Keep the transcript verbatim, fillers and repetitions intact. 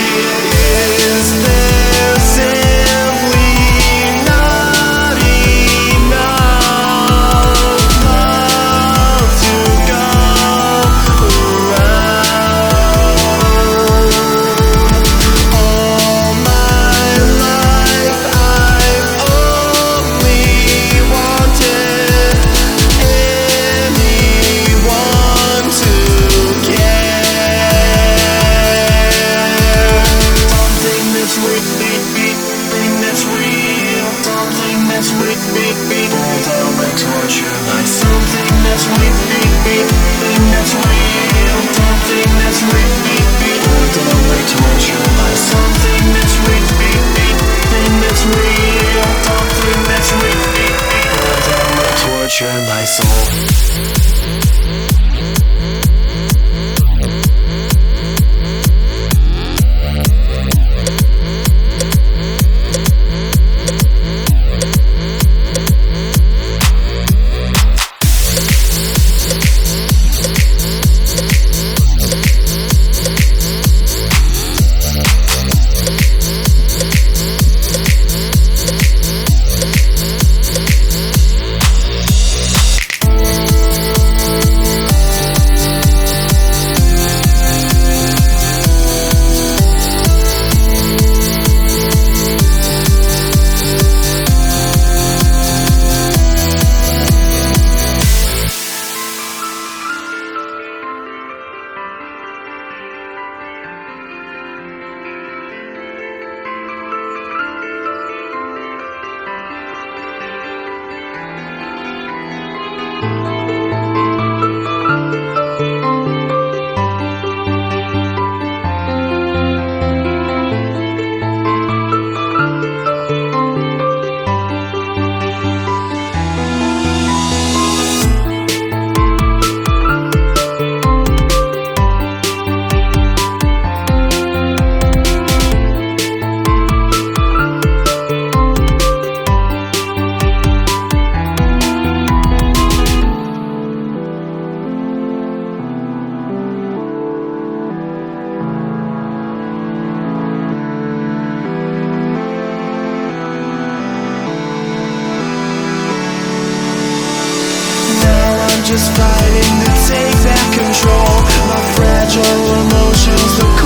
Is there simply not enough love to go around? All my life I've only wanted anyone to care. Something that's real, thing that's real, something that's real, all down my torture lies. Something that's real, thing that's real, something that's real, all down my torture lies. Something that's real, thing that's real, something that's real, all down my torture my soul. Just fighting to take back control. My fragile emotions, the